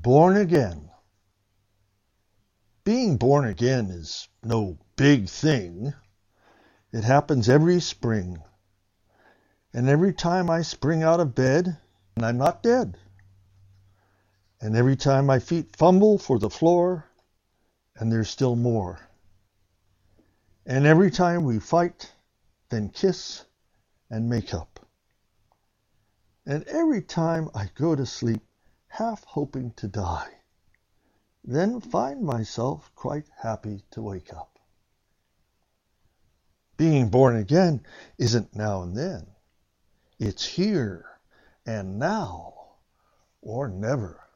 Born again. Being born again is no big thing. It happens every spring. And every time I spring out of bed, I'm not dead. And every time my feet fumble for the floor, and there's still more. And every time we fight, then kiss and make up. And every time I go to sleep, half hoping to die, then find myself quite happy to wake up. Being born again isn't now and then. It's here and now or never.